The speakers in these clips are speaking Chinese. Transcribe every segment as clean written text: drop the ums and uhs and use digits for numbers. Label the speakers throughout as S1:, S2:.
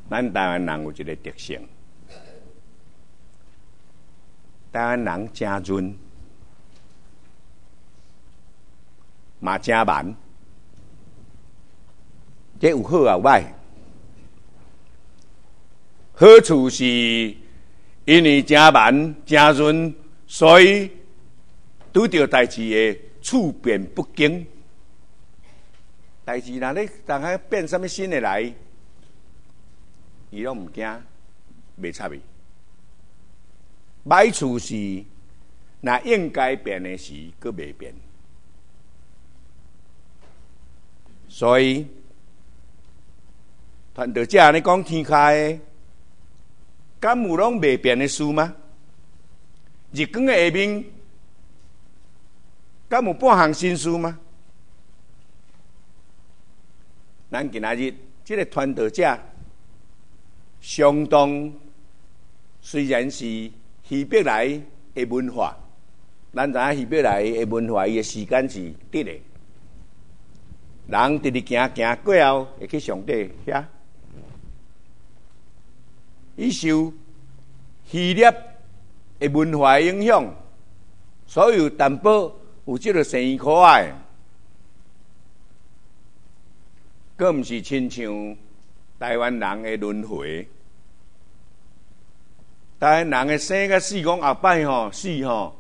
S1: 咱台湾人有一个特性，台湾人真润，嘛真慢，这有好也有歹。好处是因为真慢真润，所以拄到代志会处变不惊。代志若咧当下变什么新的来，伊拢毋惊，袂插伊。歹处是若应该变的时，佫袂变。所以传道者安尼讲天下的，敢有拢袂变的事吗？日光的下面，敢有半项新事吗？咱今仔日这个传道者，相当虽然是希伯来的文化，咱知影希伯来的文化伊的时间是直的，人直直行过后会去上帝遐，伊受希腊的文化影响，所以淡薄有这个生意可爱。佫毋是亲像台湾人的轮回，台湾人的生甲死讲后摆死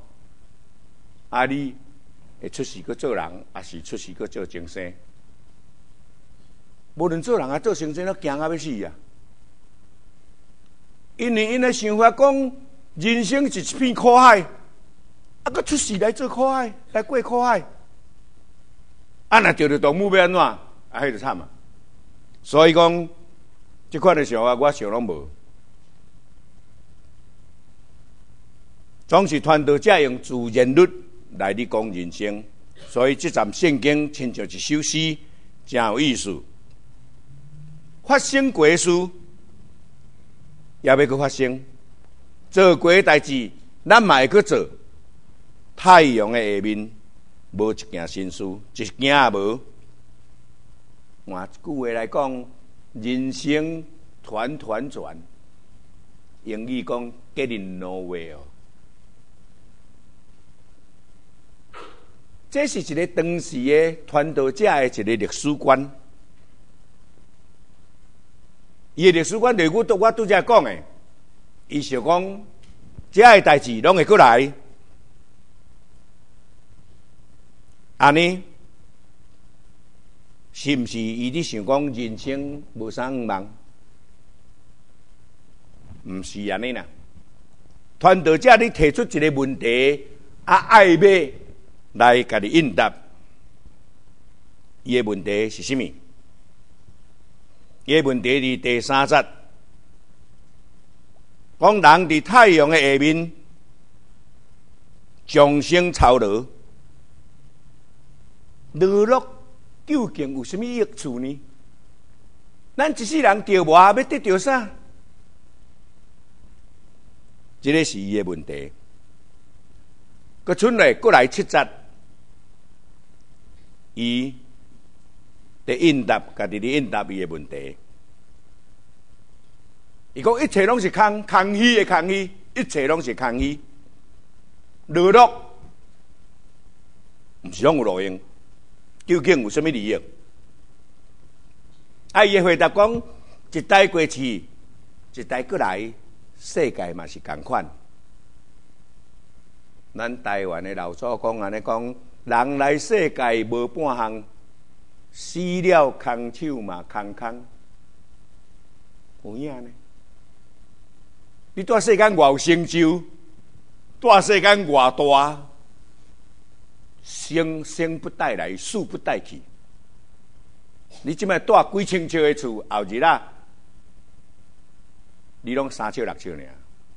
S1: 你会出世佫做人，也是出世佫做精生。无论做人啊做精生，都惊啊要死啊！因为因的想法讲，人生是一片苦海，佫出世来做苦海，来过苦海。若钓着动物要安怎？迄就惨啊！所以讲，即款的想法我想拢无。总是传道者用自然律来咧讲人生，所以即站圣经亲像一首诗，真有意思。发生过的事，也要去发生；做过的代志，咱嘛会去做。太阳的下面，无一件新事，一件也无。换一句话来讲，人生团团转，英语讲 getting nowhere。这是一个当时的传道者的一个历史观。伊的历史观，例如我拄则讲的，伊想讲，这个代志拢会过来，安尼。是毋是伊咧想讲人生无啥毋忙？毋是安尼啦。传道者咧提出一个问题，爱要来甲你应答。伊的问题是啥物？伊的问题伫第3节，讲人伫太阳的下面，众生操劳，落究竟有什么益处呢？咱一世人着磨要得到啥？这个是伊的问题。佮剩来过来7节，伊伫应答，家己咧应答伊的问题。伊讲一切拢是空虚的空虚，一切拢是空虚。落毋是拢有路用。究竟有什么利益？伊的回答讲：一代过去，一代过来，世界嘛是同款。咱台湾的老祖讲安尼讲：人来世界无半项，死了空手嘛空空。有影呢？你在世间偌有成就，在世间偌大。生不带来，死不带去。你即摆住几千尺的厝，后日啊，你拢3尺6尺尔。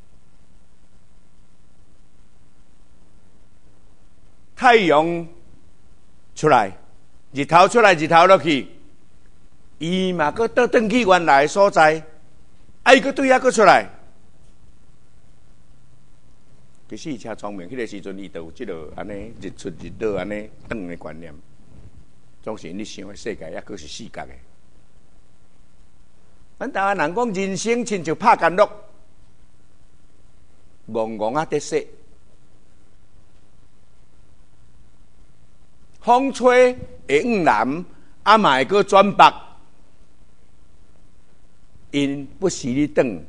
S1: 太阳出来，日头出来，日头落去，伊嘛佫倒转去原来的所在，伊佫对遐佫出来。其实伊诚聪明，迄个时阵伊就有即个安尼日出日落安尼转的观念。总是你想的世界抑佫是四角的。 咱台湾人讲人生亲像拍干乐，戆戆啊得说，风吹会往南，啊嘛会搁转北，因不时你转。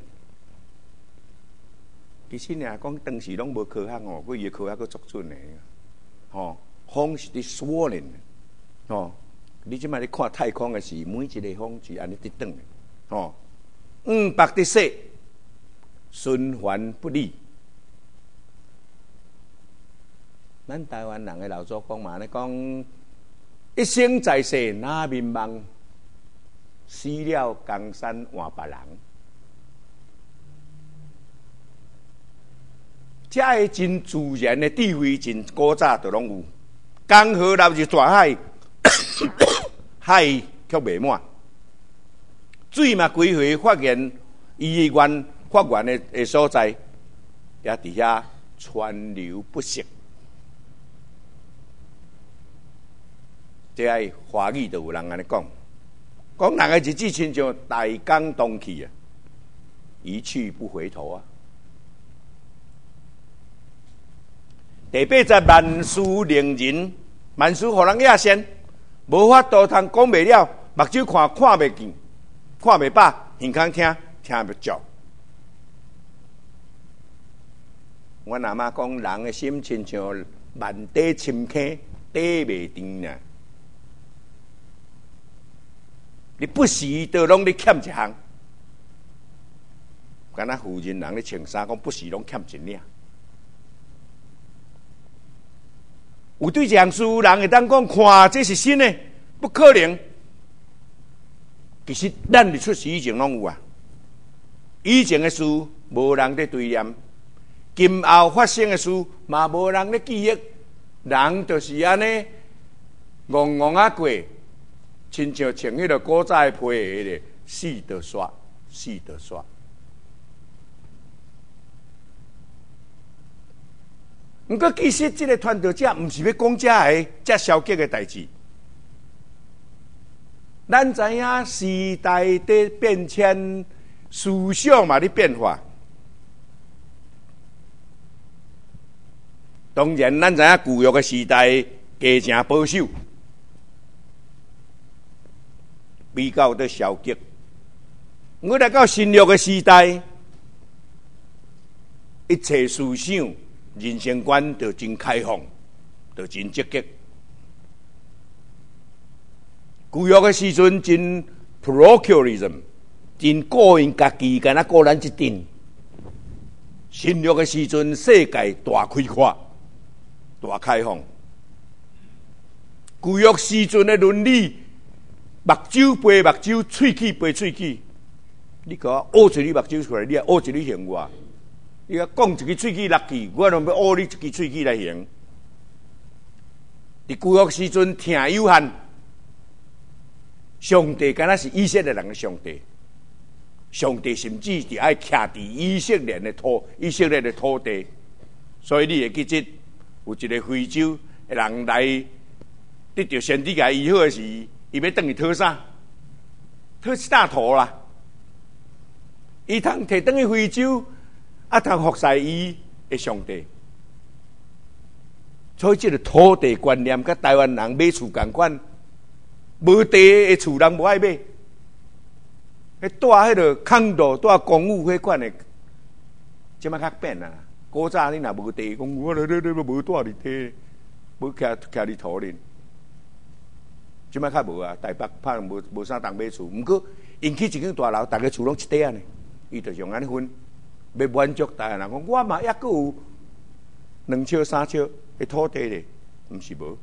S1: 其实呢，讲当时拢无科学哦，伊个科学搁足准的，风是伫锁呢，你即摆咧看太空的是每一个风是安尼伫转的，北伫西，循环不利。咱台湾人的老祖公嘛咧讲，一生在世哪迷茫，死了江山换别人。这个真自然的智慧，真古早就拢有。江河流入大海，海却未满。水嘛，归回发源，伊的发源的所在，也伫遐川流不息。这个华语就有人安尼讲，讲人的日子亲像大江东去啊，一去不回头啊。第八节万事令人，万事互人亚先，无法度通讲袂了，目睭看袂见，看袂饱，耳孔听袂着。阮阿嬷讲，人的心亲像万底深坑，底袂长呢。你不时都拢咧欠一项，敢若富人人咧穿衫，讲不时拢欠一领。有对一项事，人会当讲看这是新的，不可能。其实咱日出世以前拢有啊，以前的事无人在对念，今后发生的事嘛无人在记忆，人就是安尼戆戆啊过，亲像穿迄个古早的皮鞋咧，死就煞，死就煞。毋过，其实这个传道者毋是要讲这消极的代志。咱知影时代在变迁，思想嘛在变化。当然，咱知影旧约的时代加正保守，比较的消极。我来到新约的时代，一切思想。人生观就真开放，就真积极。旧约的时阵真 parochialism， 真个人家己，敢若个人一定。新约的时阵，世界大开阔，大开放。旧约时阵的伦理，目睭背目睭，喙齿背喙齿。你甲我学一个目睭出来，你也学一个行我。你讲一个喙齿落去，我拢要学你一个喙齿来行。伫旧约时阵听有限，上帝敢若是以色列人的上帝，上帝甚至是爱徛伫以色列的土地，所以你会记得有一个非洲的人来得到先知甲医好的时，伊要转去讨啥？讨一大坨啦，伊通摕转去非洲。通服侍伊的上帝，所以这个土地观念，甲台湾人买厝共款，无地的厝人无爱买，迄住迄个空道、住公寓迄款的，即摆较变啦。古早你若无地，讲我无住伫地，无徛伫土里，即摆较无啊。台北怕无啥人买厝，毋过因起一间大楼，逐个厝拢一块呢，伊就用安尼分。要满足台湾人讲，我嘛抑阁有2尺3尺的土地咧，毋是无。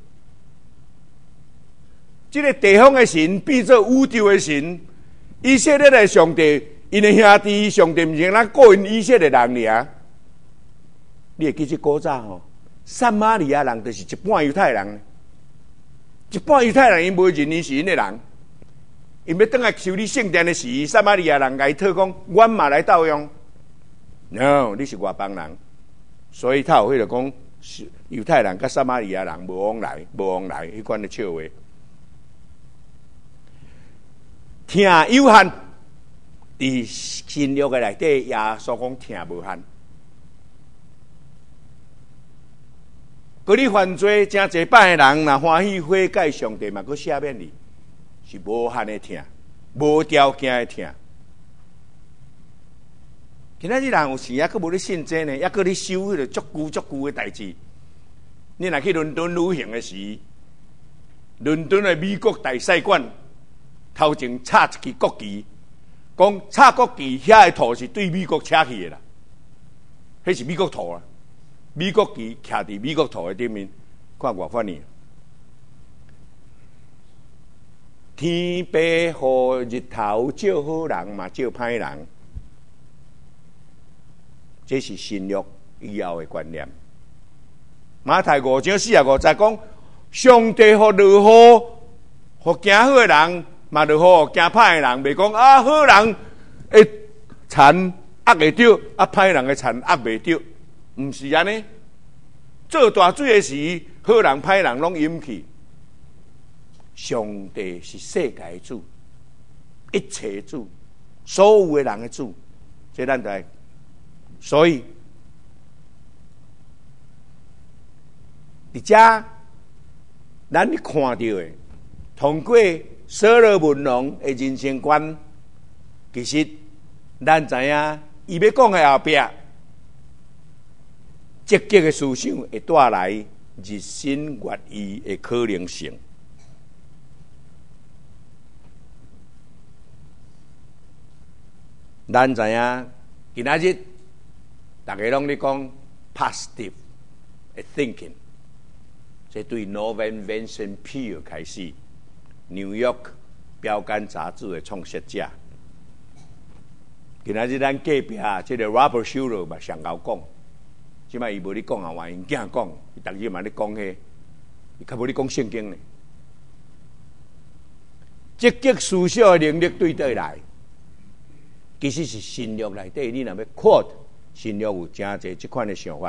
S1: 这个地方的神变做宇宙的神，以色列的上帝，因的兄弟上帝毋是咱个人以色列人尔。你会记这古早吼，撒玛利亚人就是一半犹太人，一半犹太人因无认伊是因的人，因要倒来修理圣殿的时，撒玛利亚人甲伊讨讲，阮嘛来斗用。No， 你是外邦人，所以他有迄个讲犹太人甲撒玛利亚人无往来，迄款的笑话。听有限， 伫新约的内底，耶稣讲疼无限。嗰你犯罪真侪摆的人，若欢喜悔改上帝嘛，佮赦免你，是无限的疼，无条件的疼。今仔日人有时也佮无咧信这呢，也佮咧修迄个足久的代志。你若去伦敦旅行的时，伦敦的美国大使馆头前插一支国旗，讲插国旗遐个图是对美国扯去的啦，迄是美国图啊。美国旗徛伫美国图的顶面，看偌款呢？天白互日头照好人嘛，照歹人，这是新约以后的观念。马太5章40-50讲，上帝互落雨，互行好的人嘛落雨，行歹的人袂讲啊，好人会田压会着，啊歹人的田压袂着。毋是安尼，做大水的时，好人歹人拢淹去。上帝是世界的主，一切主，所有的人的主，这咱就所以，伫遮咱看到的，通过所罗门王的人生观，其实咱知影，伊要讲的后壁。积极的思想会带来日新月异的可能性。咱知影，今仔日大家拢咧讲 positive 的 thinking， 这对 Norman Vincent Peale 开始，《纽约标杆》杂志的创设者。今仔日咱隔壁这个 Robert Schuller 嘛上头讲。即摆伊无咧讲啊，话因囝讲，伊逐日嘛咧讲迄，伊较无咧讲圣经呢。积极思想的能力对倒来，其实是新约内底，你若要 quote 新约有真侪即款的想法。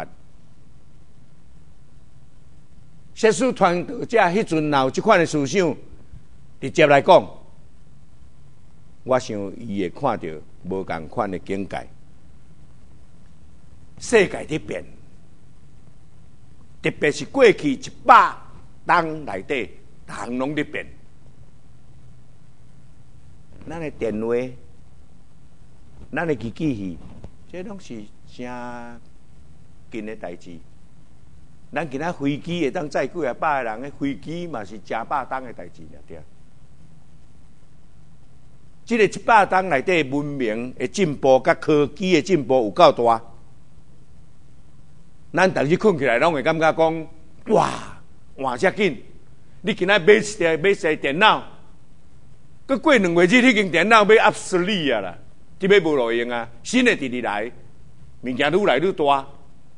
S1: 耶稣传道者迄阵有即款的思想，直接来讲，我想伊会看到无共款的境界。世界在变，特别是过去100年内底，逐项拢在变。咱的电话，咱的机器，这拢是真近的代志。咱今仔飞机会当载几啊百个人的飞机嘛是真百吨的代志了，对。这个100吨内底文明的进步，甲科技的进步有够大。咱逐日困起来，拢会感觉讲，哇，换遮紧！你今仔买一台电脑，佮过2个月，迄间电脑要 obsolete 啊啦，即要无路用啊，新的直直来，物件愈来愈大。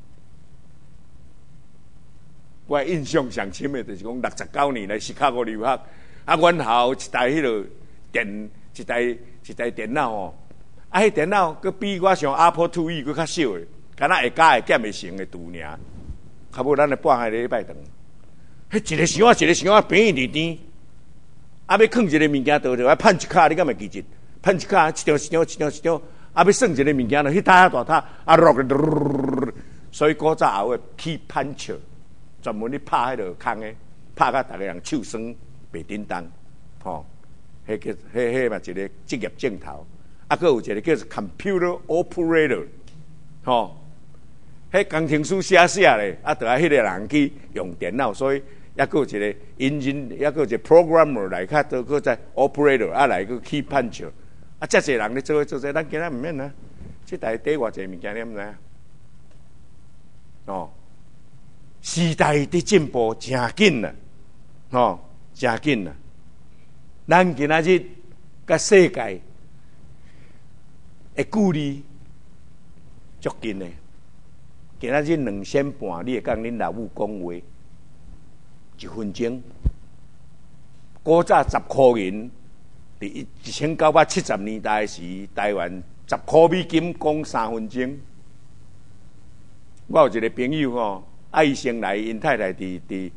S1: 我印象上深的，就是讲69年来芝加哥留学，啊，阮校一台迄落一台电脑哦，啊，迄电脑佮比我上 Apple IIe 佮较小的。敢若会加会减会成的图尔，较无咱的半下礼拜长，迄一个箱啊平一点，啊要放一个物件倒着，啊盼一卡，你敢会记住？盼一卡一张，啊要算一个物件呢，迄大塔啊落，所以古早后的起攀桥，专门咧拍迄落空的，拍甲逐个人手酸袂叮当，吼，迄嘛一个职业镜头，啊，佮有一个叫做 computer operator， 吼。迄工程师写咧，啊，就爱迄个人去用电脑，所以也有一个 engine， 也有一个 programmer 来较多个在 operator， 啊来个起判桥，啊，遮侪人咧做这，咱今仔毋免啊，即台底偌侪物件你毋知？哦，时代的进步真紧啦，哦，真紧啦，咱今仔日甲世界的距离足近的。今仔日2点半，你会讲恁老母讲话1分钟。古早10块银，伫1970年代时，台湾10块美金讲3分钟。我有一个朋友吼，伊先来，因太太伫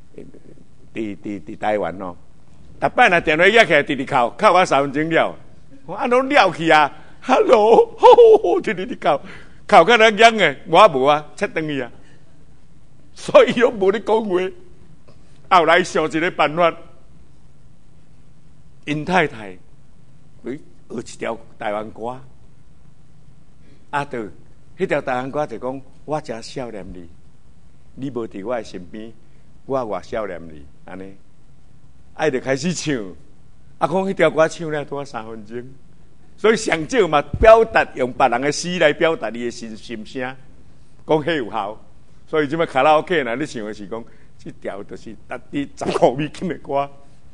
S1: 台湾吼，逐摆若电话约起来直直靠我3分钟了，我拢了去啊！ ，Hello， 你考到人样诶，我无啊，切等伊啊，所以拢无咧讲话。后来想一个办法，因太太学一条台湾歌，就迄条台湾歌就讲，我真想念你，你无伫我身边，我想念你，安尼，就开始唱，讲迄条歌唱了多3分钟，所以上少嘛表达用别人的诗来表达你的心声，讲迄有效，所以即摆卡拉 OK 若你唱的是讲。这条就是值伫15美金的歌，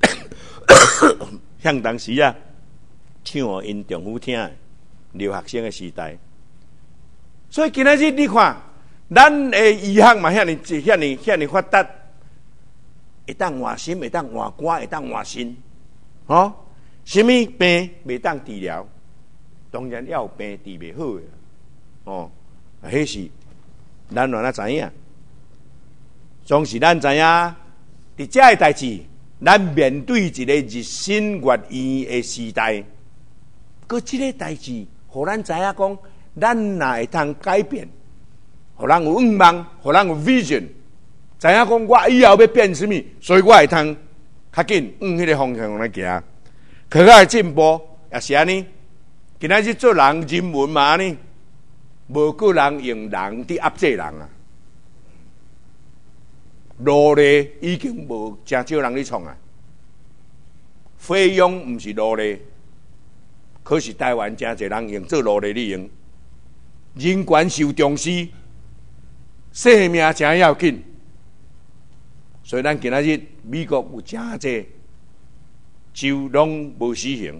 S1: 向当时啊唱互因丈夫听的留学生的时代。所以今仔日你看，咱的医学嘛遐尼发达，会当换心，会当换肝，会当换肾，什么病袂当治疗？当然要有病治袂好的，迄是咱哪知影？总是咱知影，伫遮个代志，咱面对一个日新月异的时代，佮即个代志，互咱知影讲，咱若会通改变，互人有愿望，互人有 vision， 知影讲我以后要变什么，所以我会通较紧往迄个方向来行。科学的进步也是安尼，今仔日做人人文嘛安尼，无个人用人伫压制人啊。奴隶已经无真少人咧创啊，费用毋是奴隶，可是台湾真侪人用做奴隶咧用，人权受重视，性命真要紧，所以咱今仔日美国有真侪州拢无实行，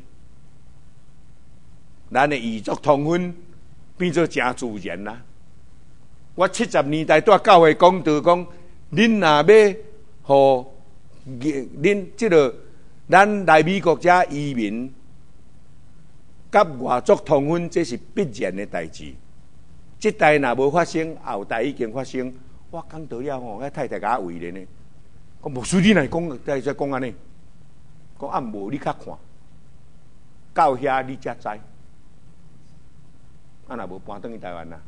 S1: 咱的异族通婚变做真自然啦。我70年代在教会讲道讲。恁若要互恁即个咱来美国遮移民，甲外族通婚，这是必然的代志。即代若无发生，后代已经发生。我讲到了吼，太太甲我为咧呢，讲牧师你来讲，再讲安尼，讲无你较看，到遐你才知。若无搬转去台湾啦。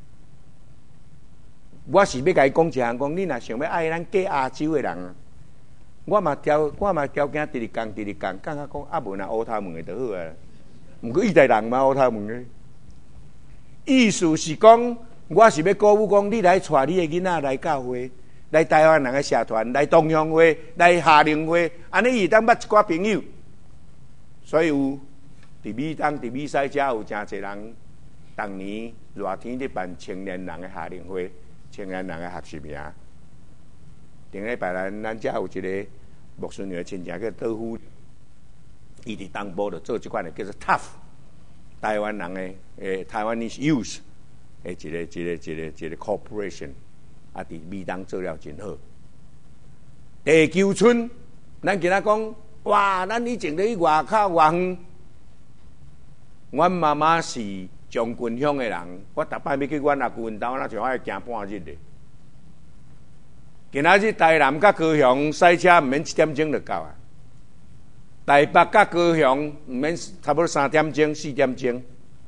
S1: 我是要甲伊讲一项，讲你若想要爱咱假亚洲的人，我嘛条件直直讲，讲到讲无若乌头毛的就好啊。毋过意大人嘛乌头毛的，意思是讲，我是要鼓舞讲，你来带你的囡仔来教会，来台湾人的社团，来同乡会，来夏令会，安尼伊当捌一寡朋友。所以有伫美东、伫美西遮有真侪人，逐年热天咧办青年人的夏令会。青年人的学习营，顶礼拜咱遮有一个牧师女的亲戚叫德夫，伊伫东部就做即款的叫做 Tough 台湾人的Taiwanese Youth 的一个 corporation， 伫美东做了真好。地球村，咱今仔讲，哇，咱以前咧去外口外远，阮妈妈是。将军乡的人，我逐摆要去阮阿舅因兜，那就爱行半日的。今仔日台南甲高雄塞车，毋免1点钟就到啊。台北甲高雄毋免差不多3点钟、4点钟。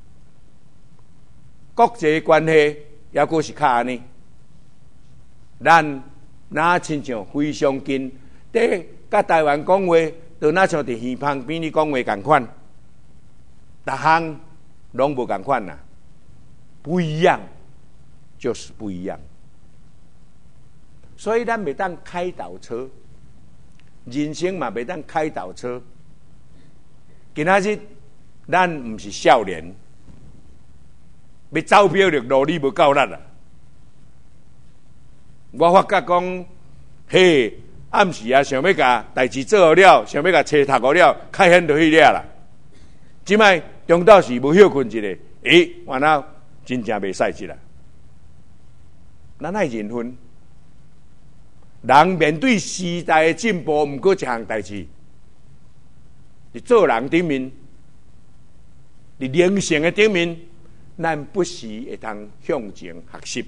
S1: 国际关系抑阁是较安尼，咱哪亲像非常近，甲台湾讲话，就哪像伫耳旁边你讲话共款，逐项。拢无共款啦，不一样，就是不一样。所以咱袂当开倒车，人生嘛袂当开倒车。今仔日咱毋是少年，要走标力路你无够力啊！我发觉讲，嘿，暗时啊，想要甲代志做好了，想要甲册读好了，开显就去了啦。即摆。中昼时无休困一下，完了真正袂使去啦。咱爱认分，人面对时代的进步，毋过一项代志，伫做人顶面，伫人性的顶面，咱不时会通向前学习。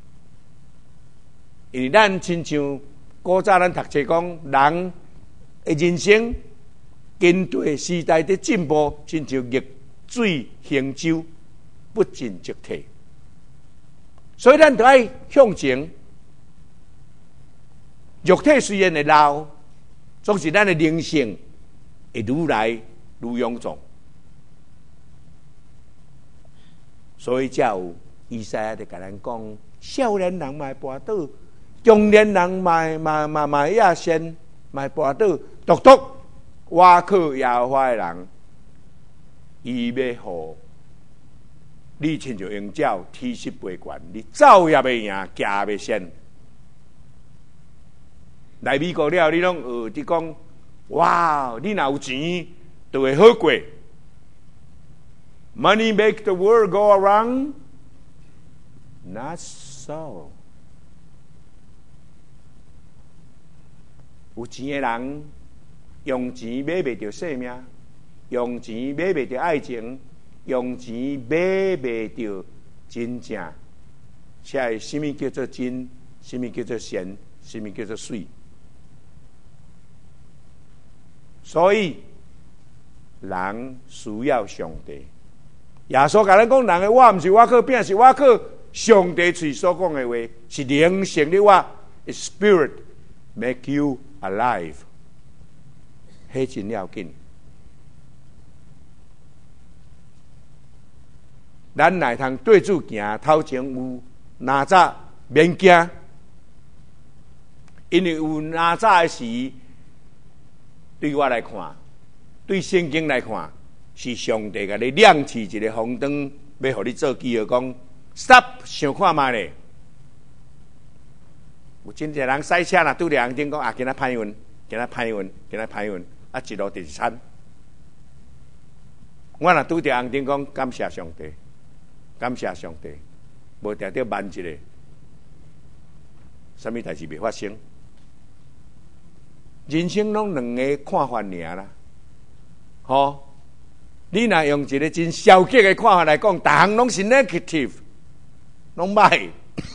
S1: 因为咱亲像古早咱读册讲，人的人生跟对时代的进步，亲像水行舟，不进则退。所以咱就要向前。肉体虽然会老，总是咱的灵性会愈来愈臃肿。所以才有以赛亚就甲咱讲：少年人嘛会跌倒，中年人嘛也先嘛会跌倒，独独倚靠耶和华的人，伊要互你亲像鹰鸟，体势飞悬，你走也袂赢，行也袂先。来美国了，你拢你讲，哇！你若有钱，就会好过。Money make the world go around? Not so. 有钱的人用钱买袂着性命，用钱买袂着爱情，用钱买袂着真正。且什么叫做真？什么叫做善？什么叫做水？所以，人需要上帝。耶稣甲咱讲：人的我，毋是我靠饼，是我靠上帝嘴所讲的话，是灵性的我 ，Spirit make you alive。迄真要紧。咱乃通对主行，头前有哪吒免惊，因为有哪吒的时。对我来看，对圣经来看，是上帝甲你亮起一个红灯，要互你做记号，讲 stop， 想看卖咧。有真侪人赛车啦，拄着红灯讲啊，今仔歹运，今仔歹运，今仔歹运，啊，一路直惨。我若拄着红灯讲，感谢上帝，感谢上帝，无定着慢一个，什么代志袂发生。人生拢两个看法尔啦，吼！你若用一个真消极的看法来讲，逐项拢是 negative， 拢歹。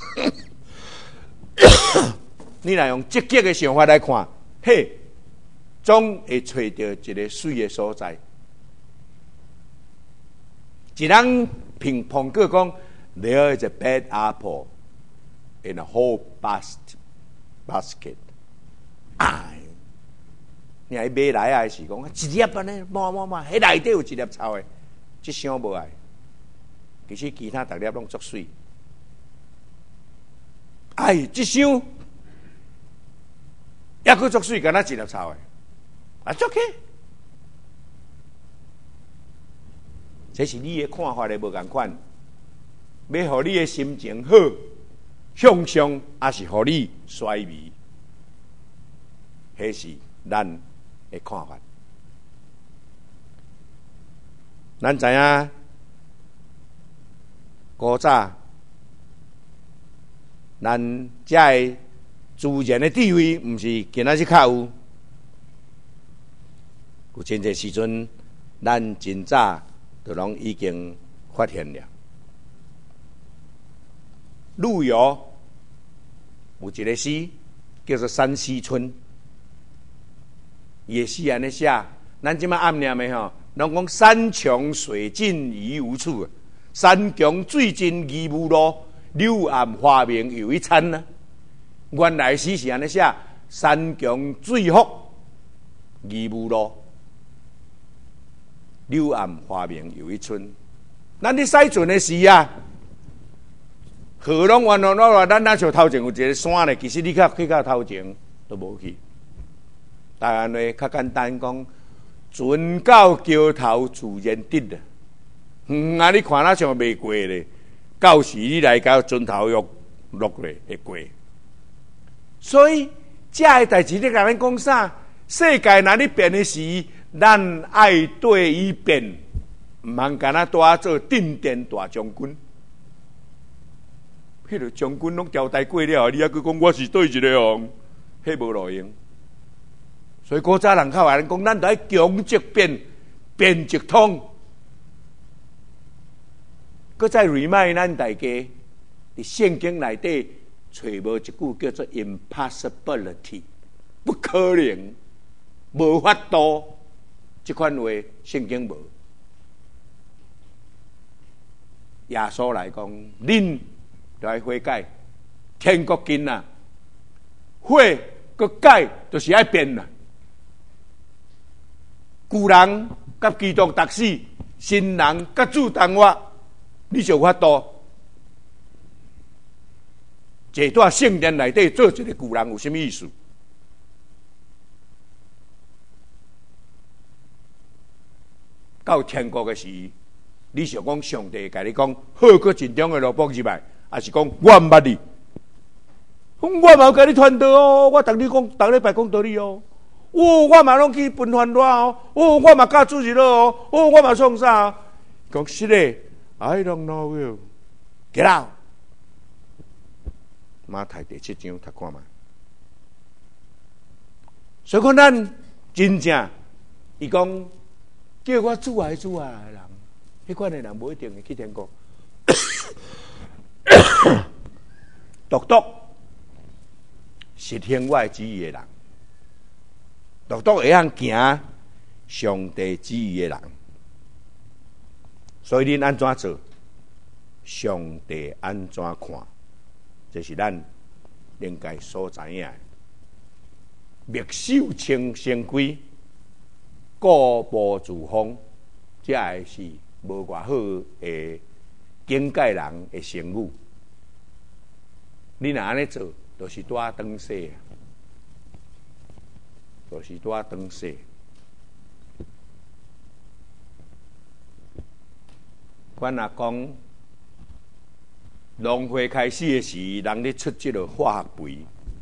S1: 你若用积极的想法来看，嘿，总会找到一个水的所在。一人评评过讲 ，There is a bad apple in a whole basket。哎。你还买来啊？是讲一粒安尼，摸，迄内底有一粒臭的，即箱无爱。其实其他逐粒拢足水。哎，即箱抑佫足水，敢若一粒臭的，啊，足起。这是你的看法的无共款。要互你的心情好，向上，还是互你衰微？迄是咱的看法。咱知影古早咱遮的自然的智慧，毋是今仔日较有。有真侪时阵，咱真早就拢已经发现了。陆游有一个诗叫做《山西村》。也是安尼写，咱即摆暗念的吼，拢讲山穷水尽疑无处，山穷水尽疑无路，柳暗花明又一村呢。原来诗是安尼写：山穷水复疑无路，柳暗花明又一村。咱伫西圳的时啊，河拢弯弯弯弯，咱那像头前有一个山咧，其实你去到头前都无去。台湾话较简单讲，船到桥头自然直啊。啊，你看那像袂过咧，到时你来到船头落咧会过。所以这个代志你甲咱讲啥？世界若咧变的时，咱爱对伊变，毋通干那带做镇殿大将军。迄个将军拢交代过了，你还佫讲我是对一个哦，迄无路用。所以古早人较话讲，咱得强则变，变则通。搁再 remind 咱大家，伫圣经内底找无一句叫做 impossibility， 不可能，无法度。这款话圣经无。 耶稣来讲，恁就爱悔改，天国近啊，悔个改就是爱变啦。旧人甲基督达死，新人甲主同活，你就有法度。坐在圣殿内底做一个旧人有什么意思？到天国的时，你想讲上帝甲你讲，好个真中的萝卜入来，还是讲我唔捌你？我嘛有甲你传道哦，我逐日讲，逐礼拜讲道理哦。我嘛拢去分番话哦。我嘛教主日咯哦。我嘛创啥？讲是嘞 ，I don't know you。Get out。马太第7章读看嘛。所以讲咱真正，伊讲叫我主啊主啊的人，迄款的人无一定会去天国。独独实行我的旨意的人，独独会晓行上帝旨意的人。所以恁安怎做，上帝安怎看，这是咱应该所知影的。墨守成规，固步自封，这也是无偌好的警戒人的成语。你若安尼做，就是带东西，就是带东西。阮若讲农会开始的时，人咧出这个化学肥，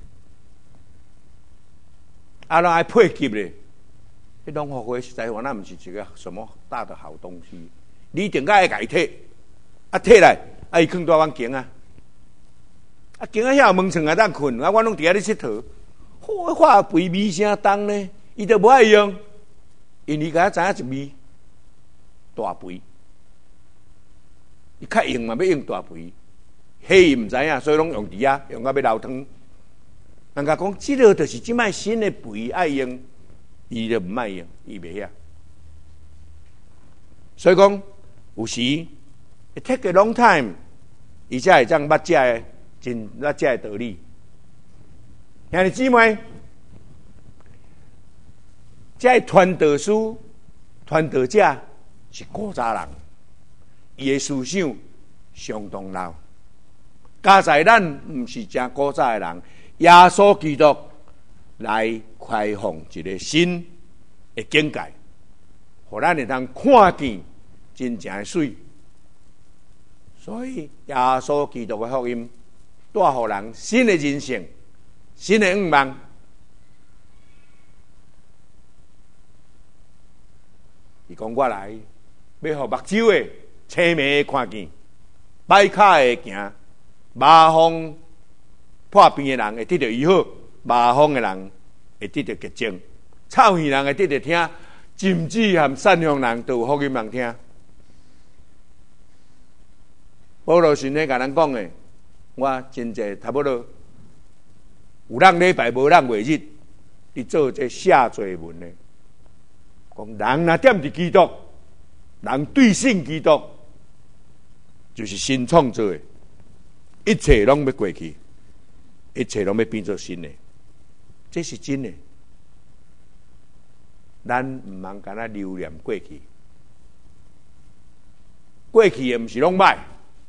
S1: 啊，人爱配给咧。迄农化肥实在话，那毋是一个什么大的好东西。你一定爱甲伊摕，啊摕来，啊伊放大阮间啊。啊，今仔遐门床啊，当困啊，我拢伫遐咧佚佗。好，化肥味声重呢，伊就无爱用，因为甲知影一味大肥，伊较用嘛，要用大肥，迄伊毋知影，所以拢用伫遐，用到要流汤。人家讲，即个就是即摆新的肥爱用，伊就毋爱用，伊袂晓。所以讲，有时 it take a long time， 伊才会当捌遮的。真那这道理，兄弟姊妹，这传道师、传道者是古早人，伊的思想相当老。加在咱毋是正古早的人，耶稣基督来开放一个新的境界，互咱会当看见真正的水。所以耶稣基督的福音。带互人新的人生，新的愿望。伊讲我来，要互目睭的、青眉的看见，歹骹的行，麻风破病的人会得到医好，麻风的人会得到洁净，臭耳人会得到听，禁止和善良人都有福音人听。保罗先生甲咱讲的。我真济差不多有人礼拜无人月日，伊做这写作文的，讲人若踮伫基督，人对信基督，就是新创造的，一切拢要过去，一切拢要变做新的，这是真的。咱毋通干那留恋过去，过去的毋是拢歹。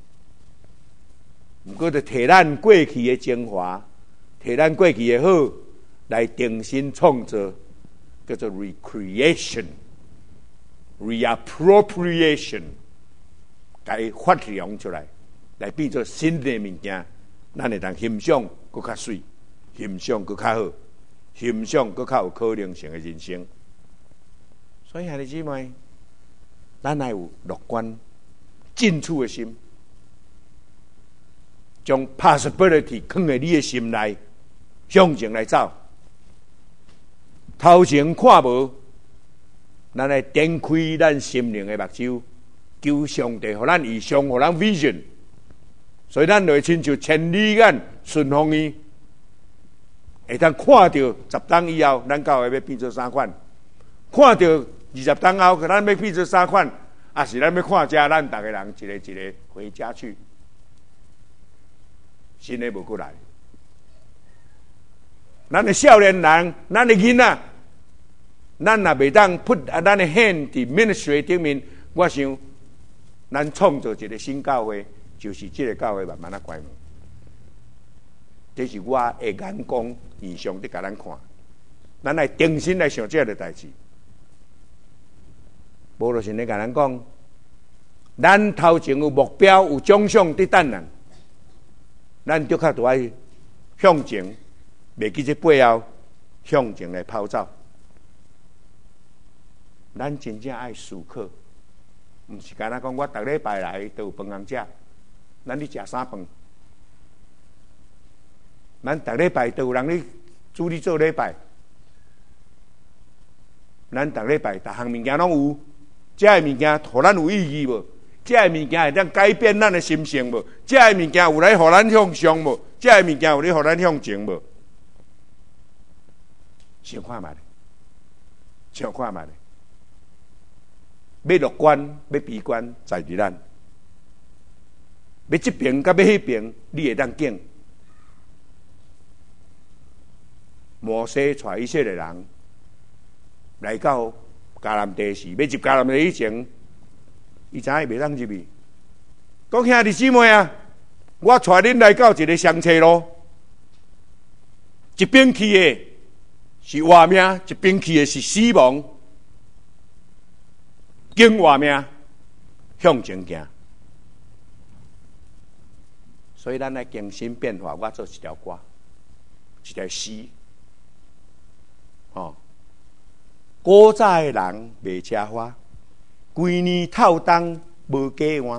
S1: 毋过，就摕咱过去的精华，摕咱过去的好，来重新创造，叫做 recreation、reappropriation， 该发扬出来，来变做新的物件，咱会当欣赏搁较水，欣赏搁较好，欣赏搁较有可能性的人生。所以，兄弟姊妹，咱要有乐观、进取的心。将 possibility 放在你的心内，向前来走。头前看无，咱来点开咱心灵的目睭，求上帝，互咱异象，互咱 vision。所以咱就会亲像千里眼顺风耳，会当看到10档以后，咱到尾要变做3款；看到20档后，咱要变做3款。 啊是咱要看家，咱逐个人一个一个回家去，新的无过来。咱的少年人，咱的囡仔，咱也袂当咱的hand伫ministry顶面。我想，咱创造一个新教会，就是这个教会慢慢啊关门。这是我的眼光，以上伫甲咱看，咱来定心来想这个代志。无就是咧甲咱讲，咱头前有目标、有奖赏伫等人，咱就较多爱向前。袂记这背后向前来跑走，咱真正爱思考，毋是干那讲我逐礼拜来都有饭通食，咱咧食啥饭？咱逐礼拜都有人咧主理做礼拜，咱逐礼拜逐项物件拢有，这个物件互咱有意义无？这个物件会当改变咱的心性无？这个物件有来互咱向上无？这个物件有咧互咱向前无？想看觅咧，想看觅咧。要乐观，要悲观，在伫咱。要这边甲要迄边，你会当拣。摩西带以色列人来到迦南地时，要入迦南地以前，伊知影伊袂当入去。讲兄弟姊妹啊，我带恁来到一个相车路，一边去的。是活命，一边去的是死亡，经活命向前行。所以咱来更新变化，我做一条歌，一条诗。古早的人卖车花，规年透冬无加换。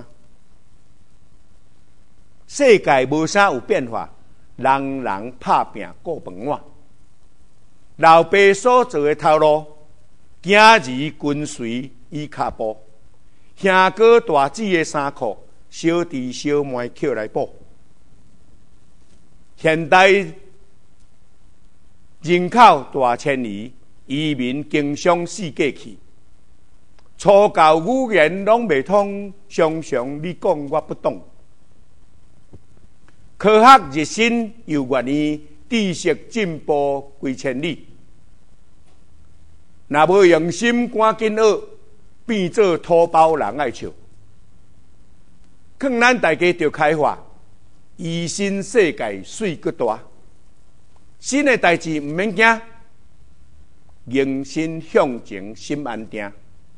S1: 世界无啥有变化，人人拍拼过饭碗。老爸所做的头路，今日跟随伊脚步。兄哥大姊的衫裤，小弟小妹捡来补。现代人口大迁移，移民经常世界去。初教语言拢未通，常常你讲我不懂。科学日新又愿意，知识进步几千里。若无用心，赶紧学，变做土包人爱笑。劝咱大家着开发，以新世界水阁大。新的代志毋免惊，迎新向前心安定。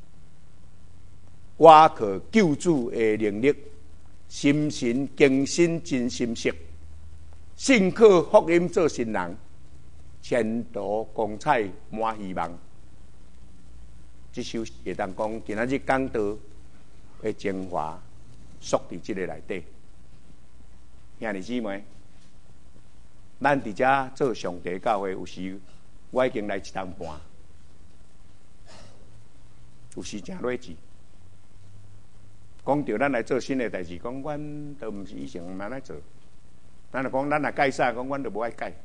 S1: 我靠救主的能力，心神更新真心色。信靠福音做新人，前途光彩满希望。这首会当讲今仔日讲道的精华，缩伫这个内底。兄弟姊妹，咱伫遮做上帝教会，有时我已经来一冬半，有时真累志。讲到咱来做新的代志，讲阮都毋是以前慢来做，咱就讲咱来改啥，讲阮都无爱改。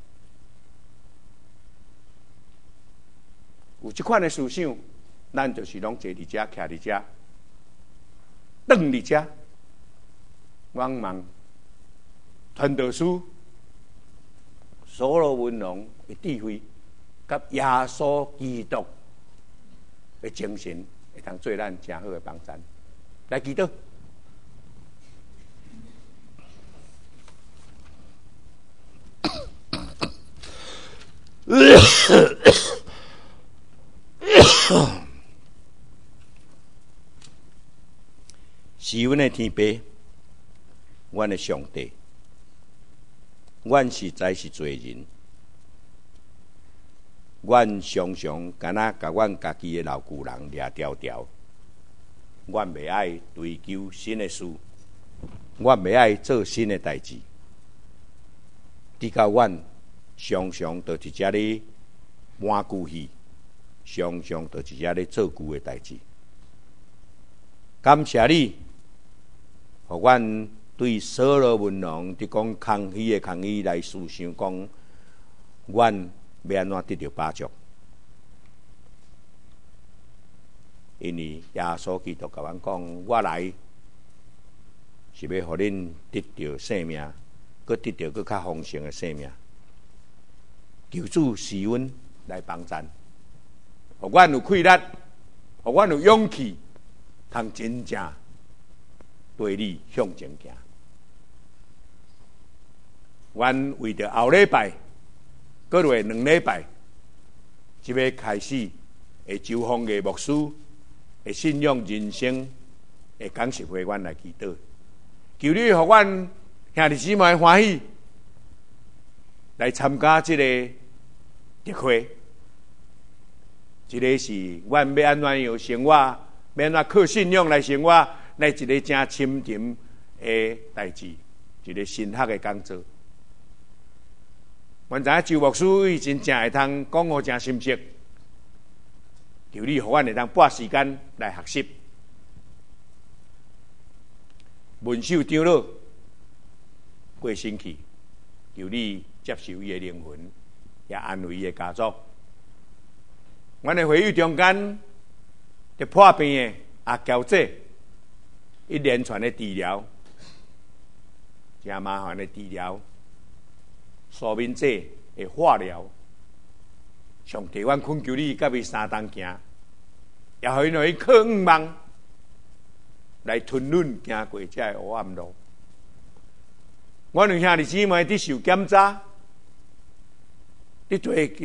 S1: 有即款的思想。咱就是拢坐伫遮，徛伫遮，等伫遮。望望传道书、所罗门王的智慧，甲耶稣基督的精神，会通做咱真好的帮衬。来祈祷。是阮的天父，阮的上帝，阮实在是罪人，阮常常敢若甲阮家己的老旧人掠条条，阮袂爱追求新的事，阮袂爱做新的代志，直到阮常常就伫遮咧玩旧戏，常常就伫遮咧做旧的代志。感谢你。互阮对所罗门王伫讲空虚的空虚来思想，讲阮要安怎得到帮助？ 因为耶稣基督甲阮讲，我来是要互恁得到生命，搁得到搁较丰盛的生命。求主赐阮来帮衬，互阮有气力，互阮有勇气，通真正对你向前行。阮为着后礼拜，搁落2礼拜，即要开始会周芳嘅牧师会信仰人生会讲实话，阮来祈祷，求你互阮兄弟姊妹欢喜来参加即个特会。即个是阮要安怎样生活，要安怎靠信仰来生活，来一个真深沉的代志，一个神学的工作。阮知影周牧师伊真正会通讲互真深刻，求你互阮会通拨时间来学习。文秀长老过身去，求你接受伊的灵魂，也安慰伊的家族。阮的会议中间，伫破病的阿娇姐，一连串的治疗，真麻烦的治疗。苏明姐的化疗，上帝，阮恳求你，甲伊3当行，也互因互伊靠5望来吞忍行过这个黑暗路。阮有兄弟姊妹伫受检查，伫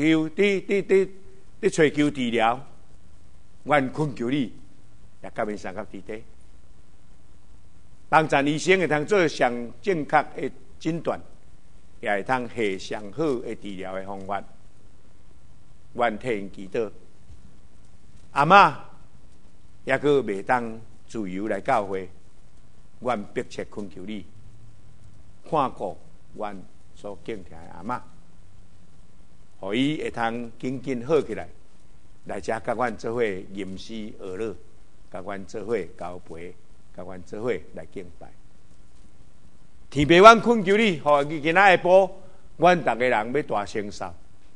S1: 追求治疗，阮恳求你，也甲因相合伫底，帮助医生会通做上正确的诊断。也会通下上好的治疗的方法，阮替因祈祷。阿嬷也阁袂当自由来教会，阮迫切恳求你，看顾阮所敬听的阿嬷，互伊会通紧紧好起来，来遮甲阮做伙吟诗而乐，甲阮做伙交陪，甲阮做伙来敬拜。天父，阮恳求你，互今仔下晡，阮逐个人要大成熟。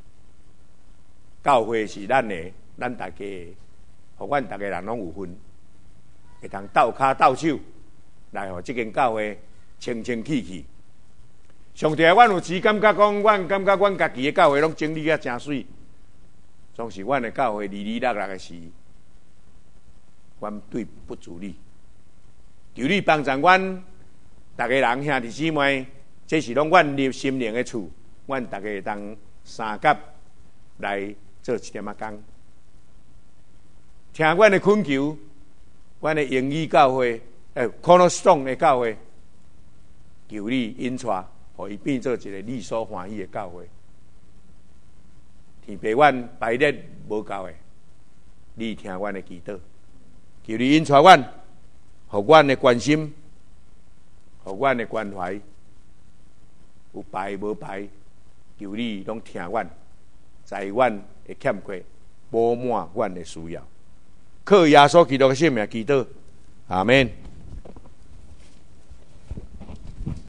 S1: 教会是咱的，咱大家的，互阮逐个人拢有份，会通斗骹斗手来，互即间教会清清气气。上帝，阮有时感觉讲，阮感觉阮家己的教会拢整理啊真水，总是阮的教会哩哩落落的时，阮对不住你，求你帮助阮。逐个人兄弟姊妹，这是拢阮入心灵的厝，阮逐个会当三甲来做一点仔工，听阮的恳求，阮的英语教会，Cornerstone 的教会，求你引带，互伊变做一个你所欢喜的教会。天父，阮排列无够的，你听阮的祈祷，求你引带阮，互阮的关心。互阮的关怀有排无排，求你拢听阮，在阮的欠缺补满阮的需要，靠耶稣基督的性命祈祷，阿们。